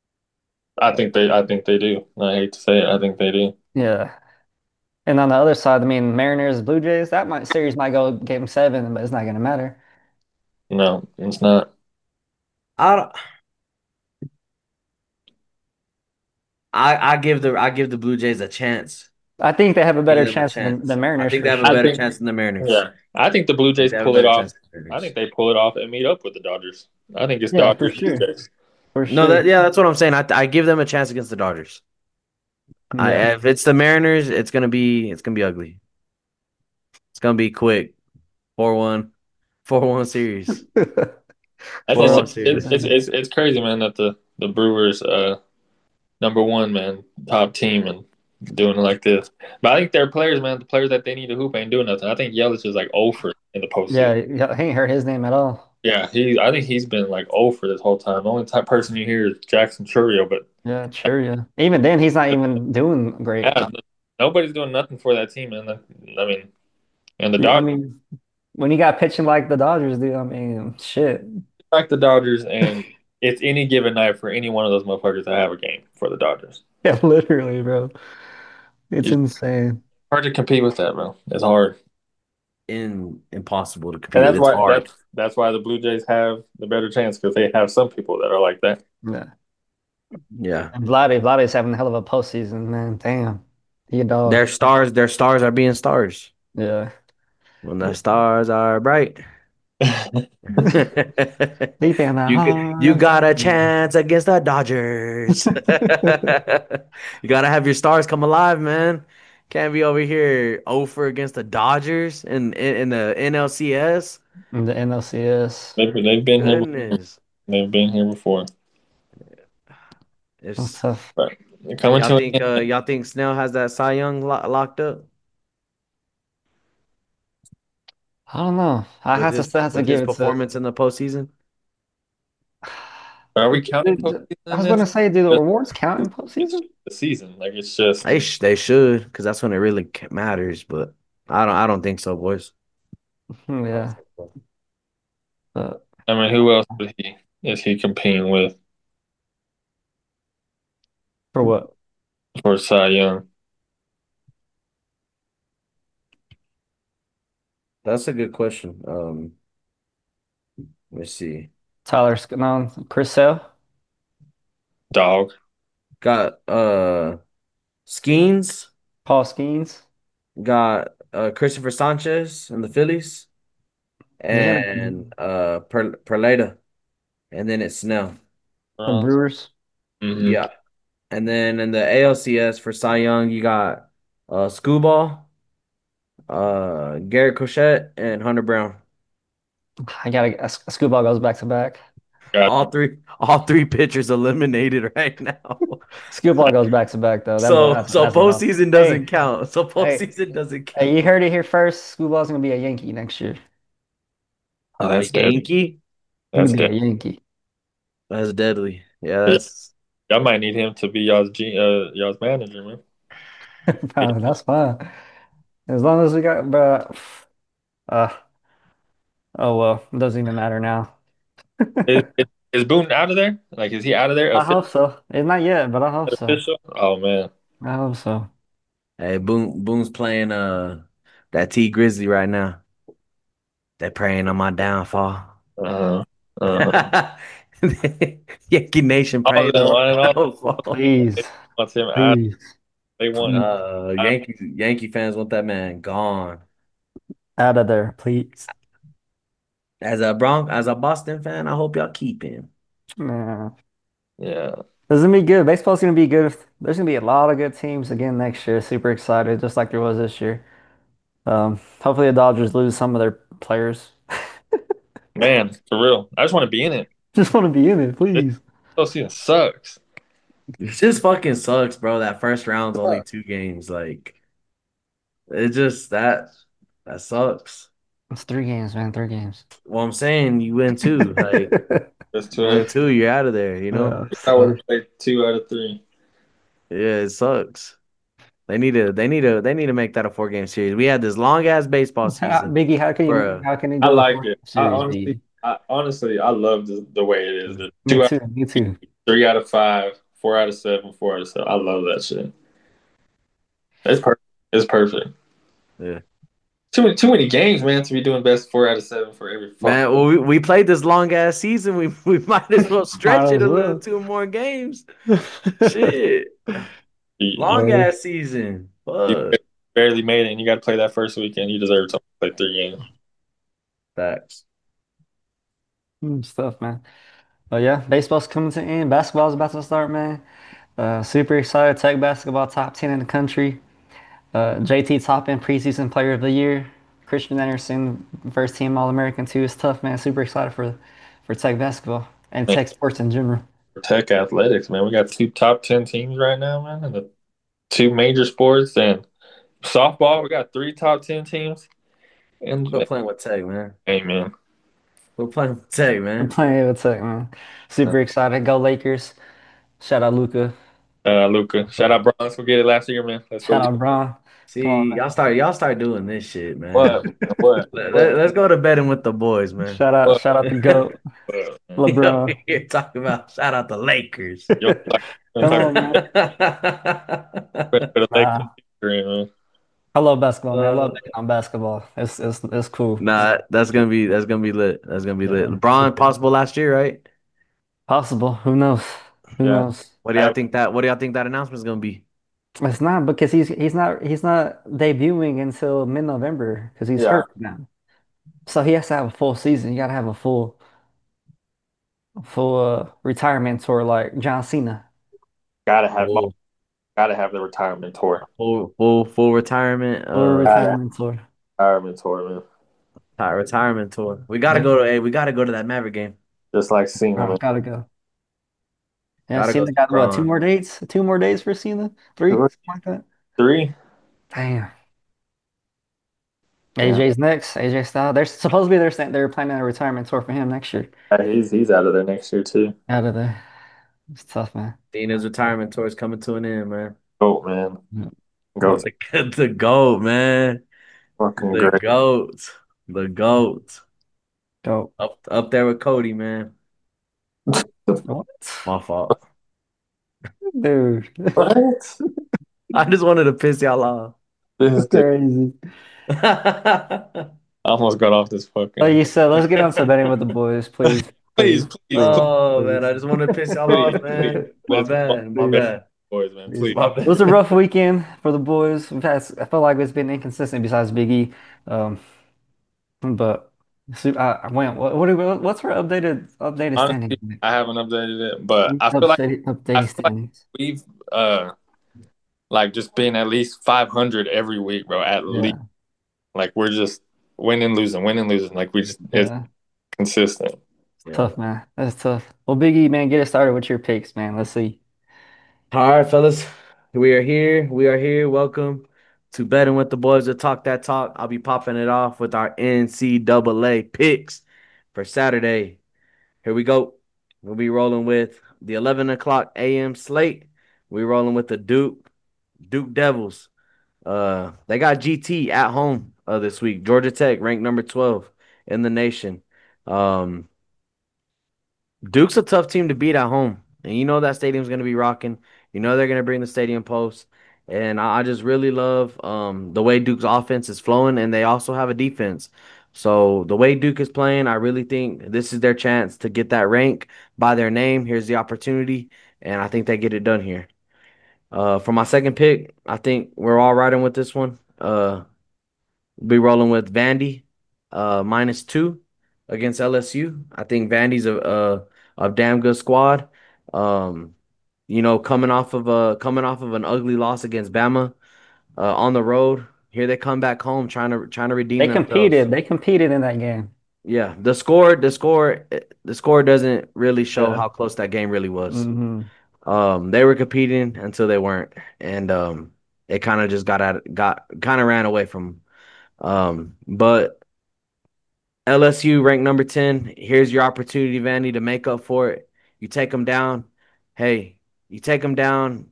I think they, I think they do. I hate to say it, I think they do. Yeah. And on the other side, I mean, Mariners, Blue Jays, that might series might go game seven, but it's not gonna matter. No, it's not. I don't, I I give the I give the Blue Jays a chance. I think they have a I give better them a chance than the chance. I Mariners think they for have a I sure. better think, chance than the Mariners. yeah, I think the Blue I think Jays they have a pull it better off. chance than the I think Mariners. they pull it off and meet up with the Dodgers. I think it's Yeah, for Dodgers Blue sure. Jays. For No, that sure. yeah, that's what I'm saying. I I give them a chance against the Dodgers. I Yeah. if it's the Mariners, it's gonna be it's gonna be ugly. It's gonna be quick. four one. four one series. I just say four one it's series. it's it's, it's crazy, man, that the the Brewers uh number one, man, top team, and doing it like this. But I think their players, man, the players that they need to hoop ain't doing nothing. I think Yelich is like oh for in the Yeah, postseason. yeah, he ain't heard his name at all. Yeah, he. I think he's been like oh for this whole time. The only type person you hear is Jackson Churio, but Yeah, sure, yeah. Even then, he's not even doing great. yeah, nobody's doing nothing for that team, man. I mean, and the I Dodgers mean, when you got pitching like the Dodgers do, I mean, shit. like the Dodgers, and it's any given night for any one of those motherfuckers to have a game for the Dodgers. Yeah, literally, bro. It's It's insane. hard to compete with that, bro. It's hard. In impossible to And compete with. that's It's why hard. that's that's why the Blue Jays have the better chance because they have some people that are like that. Yeah. Yeah. And Vlade, Vlade's having a hell of a postseason, man. Damn. He a dog. Their stars, their stars are being stars. Yeah. When the stars are bright. Deep in the You you heart. got a chance against the Dodgers. You gotta have your stars come alive, man. Can't be over here oh for against the Dodgers in, in in the N L C S. In the N L C S. they've, they've been here. Goodness, They've been here before. That's it's tough. But coming y'all to an think end, uh y'all think Snell has that Cy Young lo locked up I don't know. I with have to his still have to with give his it to. performance in the postseason? are we counting Dude, postseason I in was this? gonna say, do the Just- rewards count in It's postseason? the season. Like it's just. They sh they should because that's when it really ca- matters. But I don't I don't think so, boys. Hmm, I don't yeah. think so. But I mean, who else is he is he competing with for what? for Cy Young? That's a good question. Um, let me see. Tyler, Sc- no, Chris Sale, Dog. Got uh Skeens, Paul Skeens. got uh Christopher Sanchez and the Phillies, Yeah, and uh per Perleta, and then it's Snell. the Uh, Brewers. hmm Yeah. And then in the A L C S for Cy Young, you got uh Scuball, uh Garrett Cochette, and Hunter Brown. I gotta. S- Scooball goes back to back. Got All three all three pitchers eliminated right now. Scooball goes back to back though. That's So that's so that's enough. postseason doesn't Hey, count. So hey, postseason doesn't hey! count. You heard it here first. Scooball's gonna be a Yankee next year. oh, A that's dead. Yankee? He's That's gonna be dead. a Yankee. That's deadly. Yeah, Yeah, that's y'all might need him to be y'all's G, uh, y'all's manager, man. Nah, that's fine. As long as we got, but uh, oh well, it doesn't even matter now. Is, is, is Boone out of there? Like, is he out of there? I Official? hope so. It's not yet, but I hope so. Official? Oh man. I hope so. hey Boone Boone's playing uh that T Grizzly right now. They're praying on my downfall. Uh-huh. Uh-huh. Yankee Nation All of praying them, on and my all downfall. they Please, want him out. please, They want please, Uh out. Yankee Yankee fans want that man gone. out of there, please. As a Bronx, as a Boston fan, I hope y'all keep him. Nah. Yeah. This is gonna be good. Baseball's gonna be good. There's gonna be a lot of good teams again next year. Super excited, just like there was this year. Um, hopefully the Dodgers lose some of their players. Man, for real. I just want to be in it. Just want to be in it, This please. postseason sucks. It just fucking sucks, bro. That first round's only two games. Like it just that that sucks. It's three games, man. Three games. Well, I'm saying you win two. Like That's two out win of two, you're out of there, you know? Yeah, I would so have played two out of three. Yeah, it sucks. They need to they need to they need to make that a four game series. We had this long ass baseball how, season Biggie, how can for you a how can you I do a like four it. I series, honestly, B? I honestly, I love the, the way it is. The Me two out too. Me too. three out of five, four out of seven, four out of seven. I love that shit. It's perfect. It's perfect. yeah. too many too many games, man, to be doing best four out of seven for every Man, fucking. well, we, we played this long ass season. We we might as well Might stretch it as a little, well. two more games. Shit. Long You, Hey, ass season. you Fuck. barely made it, and you got to play that first weekend. You deserve to play three games. Facts. mm, stuff, man. But yeah, baseball's coming to an end. Basketball's about to start, man. Uh, super excited. Tech basketball top ten in the country. Uh, J T top end preseason player of the year. Christian Anderson, first team All American too. It's tough, man. Super excited for for Tech basketball and Man, Tech sports in general. for Tech athletics, man, we got two top ten teams right now, man, in the two major sports and softball. We got three top ten teams. And We're playing with Tech, man. hey, man, We're playing with Tech, I'm man. playing with Tech, man. Super excited. Go Lakers. Shout out Luca. uh, Luca, shout out Bronze for getting it last year, man. Let's go Shout get out Bron. Come on, See, man. y'all start y'all start doing this shit, man. what, what, Let, what, us go to betting with the boys, man. Shout out, what, shout out the GOAT, what, man. You over LeBron. here talking about shout out the Lakers. Yo, like, I'm Come talking on, man. about the Lakers, Nah, man. I love basketball, man. I love Uh, betting on basketball. It's it's it's cool. nah, that's gonna be that's gonna be lit. That's gonna be lit. Yeah, LeBron possible last year, right? possible. Who knows? Who Yeah, knows? What do y'all I, think that? What do y'all think that announcement's gonna be? It's not because he's he's not he's not debuting until mid-November because he's yeah, hurt now. So he has to have a full season. You gotta have a full full uh, retirement tour like John Cena. gotta have, Full, gotta have the retirement tour. full, full, full retirement. Full Uh, Gotta have retirement tour. the retirement tour, man. ti- retirement tour. We gotta Yeah, go to. Hey, we gotta go to that Maverick game. Just like Cena, oh, man. gotta go. Yeah, Gotta go Cena see got what? Two Bron. more dates? Two more days for Cena? Two Three? or Something like that. three. Damn. Yeah, A J's next. A J Styles. They're supposedly they're saying they're planning a retirement tour for him next year. he's he's out of there next year too. Out of there. It's tough, man. Cena's retirement tour is coming to an end, man. Oh man, Yeah. go Yep. to The, the GOAT, man. fucking The great. GOAT. The GOAT. Go. Up up there with Cody, man. What? My fault. Dude, What? I just wanted to piss y'all off. This dude crazy. I almost got off this Like fucking. you said, let's get on to betting with the boys, please. Please, Please. please, Please. please, Oh man, Please. I just wanted to piss y'all please, off, please, man. My let's get on bad. My with Please. bad. boys, man. Please. Please. My It was a bad. rough weekend for the boys. We've had, I feel like it's been inconsistent besides Big E. Um, but so, uh, I went. What, what, do we- what's our updated updated standing? Honestly, I haven't updated it, but I feel like Updated I updated feel like standings. we've uh like just been at least five hundred every week, bro. At least Yeah, like we're just winning, losing, winning, losing. Like we just it's yeah. consistent. Yeah. Tough, man. That's tough. Well, Big E, man, get it started with your picks, man. Let's see. All right, fellas. We are here. We are here. Welcome to Betting with the Boys to Talk That Talk. I'll be popping it off with our N C double A picks for Saturday. Here we go. We'll be rolling with the eleven o'clock a m slate. We're rolling with the Duke Duke Devils. Uh, they got G T at home uh, this week. Georgia Tech ranked number twelve in the nation. Um, Duke's a tough team to beat at home, and you know that stadium's going to be rocking. You know they're going to bring the stadium post, and I, I just really love um the way Duke's offense is flowing, and they also have a defense. So the way Duke is playing, I really think this is their chance to get that rank by their name. Here's the opportunity, and I think they get it done here. Uh, for my second pick, I think we're all riding with this one. Uh, be rolling with Vandy, uh, minus two against L S U. I think Vandy's a a, a damn good squad. Um, you know, coming off of a coming off of an ugly loss against Bama, uh, on the road. Here they come back home trying to trying to redeem They themselves. competed. They competed in that game. Yeah, the score, the score, the score doesn't really show Yeah. how close that game really was. Hmm. Um, they were competing until they weren't, and um, it kind of just got out, got kind of ran away from. Um, but L S U ranked number ten. Here's your opportunity, Vandy, to make up for it. You take them down. Hey, you take them down,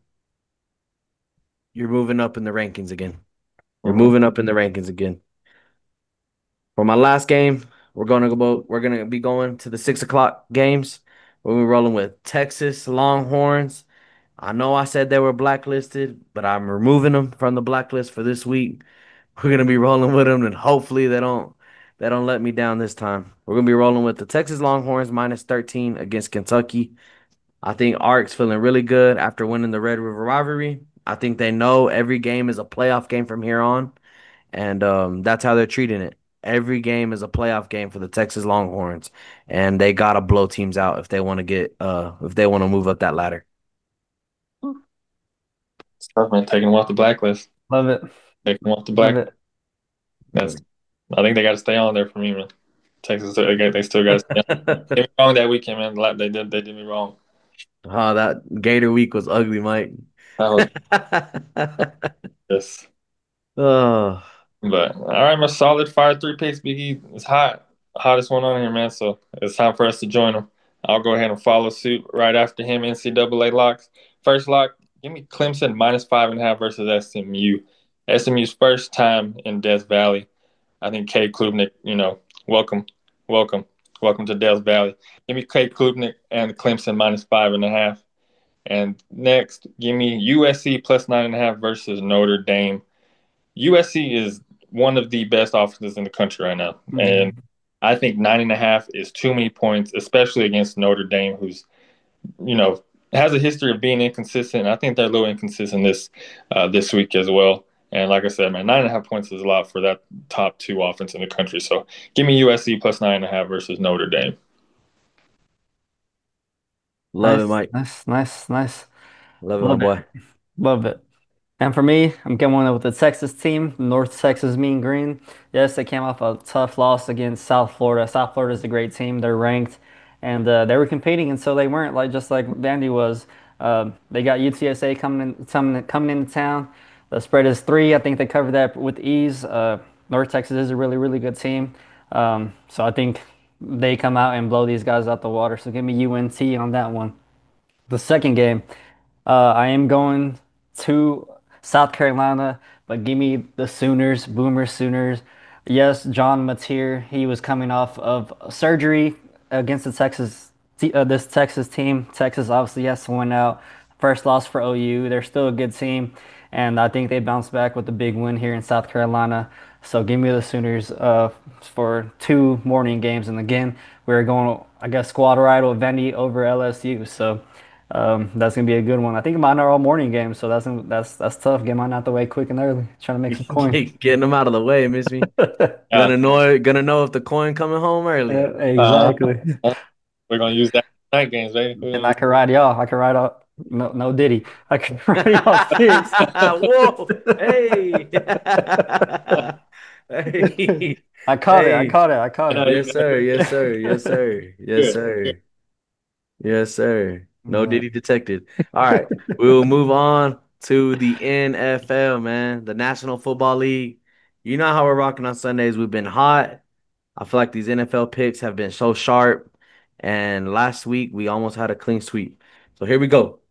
you're moving up in the rankings again. You're Mhm. moving up in the rankings again. For my last game, we're gonna go. We're gonna be going to the six o'clock games. We're rolling with Texas Longhorns. I know I said they were blacklisted, but I'm removing them from the blacklist for this week. We're gonna be rolling with them, and hopefully they don't they don't let me down this time. We're gonna be rolling with the Texas Longhorns minus thirteen against Kentucky. I think Ark's feeling really good after winning the Red River rivalry. I think they know every game is a playoff game from here on, and um, that's how they're treating it. Every game is a playoff game for the Texas Longhorns, and they gotta blow teams out if they want to get uh if they want to move up that ladder. It's tough, man. Taking them off the blacklist. Love it. Taking them off the Love black. it. That's. I think they got to stay on there for me, man. Texas, they, got- they still got to stay on. They did me wrong that weekend, man. Like, They did. They did me wrong. Oh, that Gator week was ugly, Mike. That was just. Oh, But all right, my solid fire three picks. Big E is hot, hottest one on here, man. So it's time for us to join him. I'll go ahead and follow suit right after him. N C double A locks. First lock, give me Clemson minus five and a half versus S M U. S M U's first time in Death Valley. I think Cade Klubnik, you know, welcome, welcome, welcome to Death Valley. Give me Cade Klubnik and Clemson minus five and a half. And next, give me U S C plus nine and a half versus Notre Dame. U S C is one of the best offenses in the country right now. And Mhm. I think nine and a half is too many points, especially against Notre Dame, who's, you know, has a history of being inconsistent. I think they're a little inconsistent this uh, this week as well. And like I said, man, nine and a half points is a lot for that top two offense in the country. So give me U S C plus nine and a half versus Notre Dame. love it, Nice, Mike. nice, nice, nice. Love it, my Love it. boy. Love it. And for me, I'm going with the Texas team, North Texas Mean Green. Yes, they came off a tough loss against South Florida. South Florida is a great team. They're ranked, and uh, they were competing until they weren't. Like just like Vandy was. Um, they got U T S A coming in, coming coming into town. The spread is three. I think they covered that with ease. Uh, North Texas is a really really good team. Um, so I think they come out and blow these guys out the water. So give me U N T on that one. The second game. Uh, I am going to South Carolina, but give me the Sooners, Boomer Sooners. Yes, John Mateer, he was coming off of surgery against the Texas, uh, this Texas team. Texas obviously has to win out. First loss for O U. They're still a good team, and I think they bounced back with a big win here in South Carolina. So give me the Sooners uh, for two morning games. And again, we're going, I guess, squad ride with Vandy over L S U. So. Um, that's gonna be a good one. I think mine are all morning games, so that's that's that's tough. Get mine out the way quick and early. Trying to make some coin. Getting them out of the way, miss me. Yeah, Gonna know gonna know if the coin coming home early. Yeah, uh, exactly. we're gonna use that night games, baby. We're And gonna I use. can ride y'all. I can ride off. No, no Diddy. I can ride y'all pigs. Whoa. Hey. Hey. I caught it. I Hey. caught it. I caught Yeah, it. you Yes, got sir. Yes, sir. Yes, sir. Yes, good. sir. Yes, sir. No Yeah. Diddy detected. All right. We will move on to the N F L, man. The National Football League. You know how we're rocking on Sundays. We've been hot. I feel like these N F L picks have been so sharp. And last week, we almost had a clean sweep. So here we go.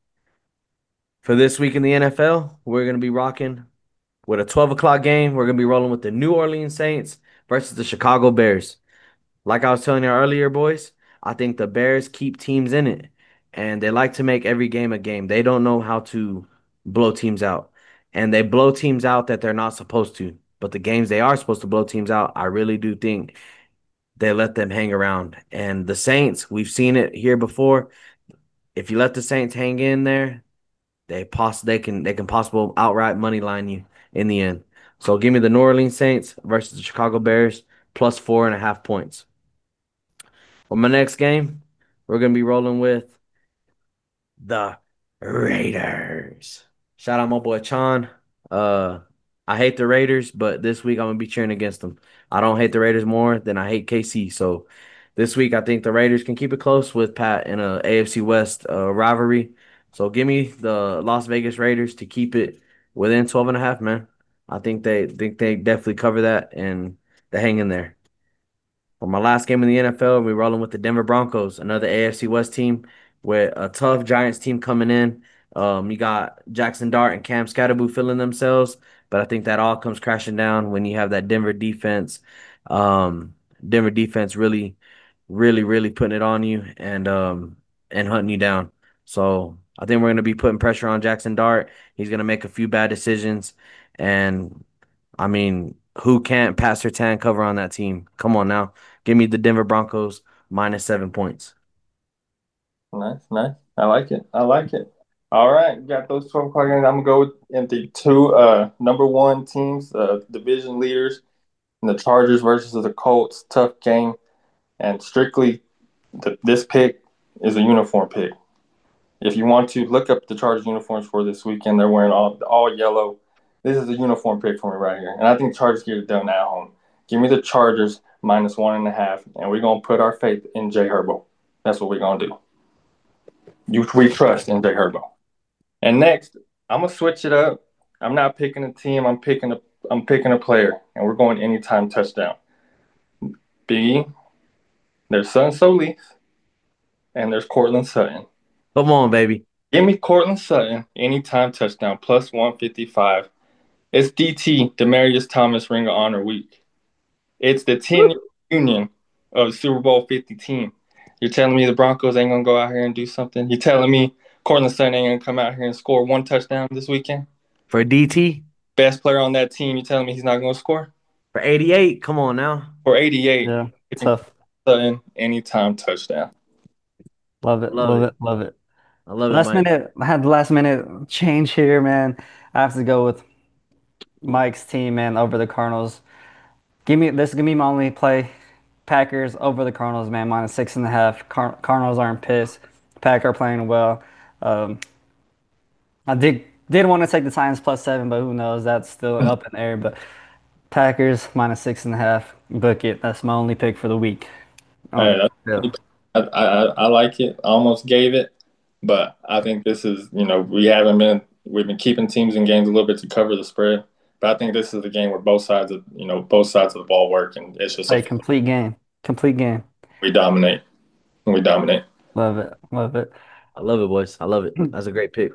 For this week in the N F L, we're going to be rocking with a twelve o'clock game. We're going to be rolling with the New Orleans Saints versus the Chicago Bears. Like I was telling you earlier, boys, I think the Bears keep teams in it, and they like to make every game a game. They don't know how to blow teams out, and they blow teams out that they're not supposed to. But the games they are supposed to blow teams out, I really do think they let them hang around. And the Saints, we've seen it here before. If you let the Saints hang in there, they poss they can they can possible outright money line you in the end. So give me the New Orleans Saints versus the Chicago Bears plus four and a half points. For my next game, we're gonna be rolling with the Raiders. Shout out my boy Chon. Uh, I hate the Raiders, but this week I'm gonna be cheering against them. I don't hate the Raiders more than I hate K C. So this week I think the Raiders can keep it close with Pat in a AFC West uh, rivalry. So give me the Las Vegas Raiders to keep it within twelve and a half, man. I think they think they definitely cover that and they hang in there. For my last game in the N F L, we're rolling with the Denver Broncos, another A F C West team with a tough Giants team coming in. Um, you got Jackson Dart and Cam Scatterboo filling themselves, but I think that all comes crashing down when you have that Denver defense. Um, Denver defense really, really, really putting it on you and um and hunting you down. So I think we're gonna be putting pressure on Jackson Dart. He's gonna make a few bad decisions, and I mean, who can't pass Surtain cover on that team? Come on now. Give me the Denver Broncos minus seven points. Nice, nice. I like it. I like it. All right, you got those twelve o'clock games. I'm gonna go with in the two uh number one teams, uh division leaders, and the Chargers versus the Colts. Tough game, and strictly the, this pick is a uniform pick. If you want to look up the Chargers uniforms for this weekend, they're wearing all all yellow. This is a uniform pick for me right here, and I think Chargers get it done at home. Give me the Chargers minus one and a half, and we're gonna put our faith in Jay Herbo. That's what we're gonna do. You we trust in Jay Herbo. And next, I'm gonna switch it up. I'm not picking a team. I'm picking a I'm picking a player, and we're going anytime touchdown. Biggie, there's Son Solis, and there's Cortland Sutton. Come on, baby. Give me Cortland Sutton anytime touchdown plus one fifty-five. It's D T, Demarius Thomas Ring of Honor week. It's the ten year union of the Super Bowl fifty team. You're telling me the Broncos ain't gonna go out here and do something? You're telling me Cortland Sutton ain't gonna come out here and score one touchdown this weekend? For D T, Best player on that team, you're telling me he's not gonna score? for eighty-eight. Come on now. For eighty-eight, Yeah, tough. Sutton anytime touchdown. Love I it, love love it. it, love it. I love it, Last Mike. minute, I had the last minute change here, man. I have to go with Mike's team, man, over the Cardinals. Give me this. Give me my only play. Packers over the Cardinals, man, minus six and a half. Car Cardinals aren't pissed. Pack are playing well. Um, I did did want to take the Titans plus seven, but who knows? That's still up in the air. But Packers minus six and a half. Book it. That's my only pick for the week. Hey, Um, yeah. that's, I, I I like it. I almost gave it, but I think this is you know we haven't been we've been keeping teams in games a little bit to cover the spread, but I think this is a game where both sides of you know both sides of the ball work, and it's just a Play complete game. Complete game. we dominate and we dominate. Love it. Love it. I love it, boys. I love it. That's a great pick.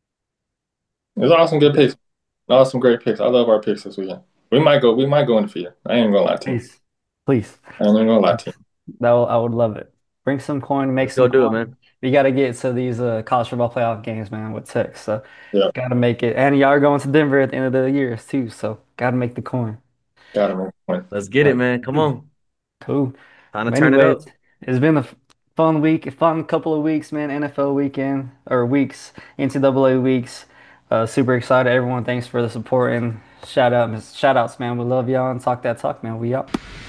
It's awesome, good picks, awesome, great picks. I love our picks this weekend. We might go we might go undefeated. I ain't gonna lie to you. Please. Please. I ain't gonna lie to you. That will, I would love it. Bring some coin, make Let's go some do it, coin. man. We got to get to these uh, college football playoff games, man, with Tech. So Yeah, got to make it. And y'all are going to Denver at the end of the year too. So got to make the coin. got him. Let's get it, Love man. Come it. on. Cool. Time to But turn it anyways, up. it's been a f- fun week, a fun couple of weeks, man. N F L weekend or weeks, N C double A weeks. Uh, super excited, everyone. Thanks for the support and shout out, shout outs, man. We love y'all and talk that talk, man. We out.